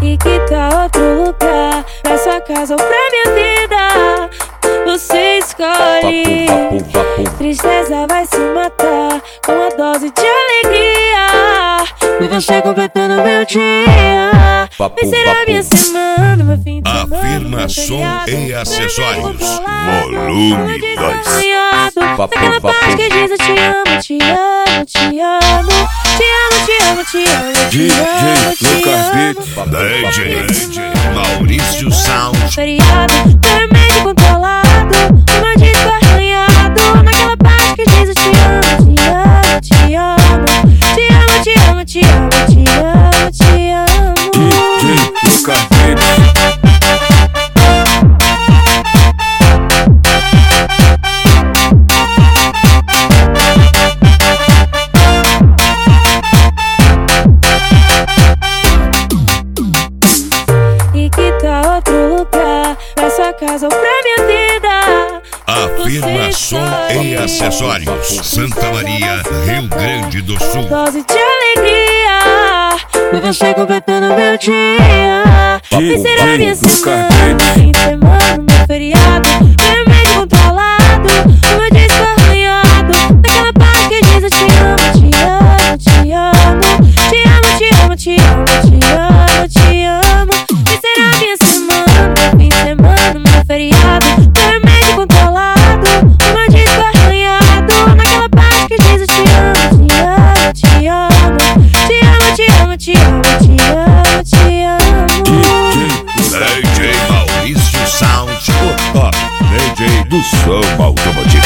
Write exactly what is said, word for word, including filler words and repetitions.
E que tal outro lugar? Pra sua casa ou pra minha vida? Você escolhe. Tristeza vai se matar com uma dose de alegria. E você completando meu dia. Vai ser a minha semana, meu fim de semana. Afirmação e acessórios. Volume dois. Naquela parte que diz eu te amo, te amo, te amo. Te amo, te amo, te amo, te amo, te amo. D J, D J Maurício Sound. Feriado, vermelho controlado, uma disco arranhado. Naquela parte que diz eu te amo, te amo, te amo. Te amo, te amo, te amo, te amo, te amo. D J Lucas Beats. E que tal outro lugar? Pra sua casa ou pra minha vida? Afirmação e acessórios. Santa Maria, Rio Grande do Sul. Dose de alegria. E você completando meu dia. Vai ser a minha semana, fim de semana, meu feriado. Vermelho controlado, uma disco arranhado. Naquela parte que diz eu te amo, te amo, te amo. Te amo, te amo, te amo, te amo, te amo. Vai ser a minha semana, fim de semana, meu feriado. Vermelho controlado, uma disco arranhado. Naquela parte que diz eu te amo, te amo, te amo. Te amo, te amo, te amo, te amo, te amo. D J Maurício Sound. D J do som automotivo.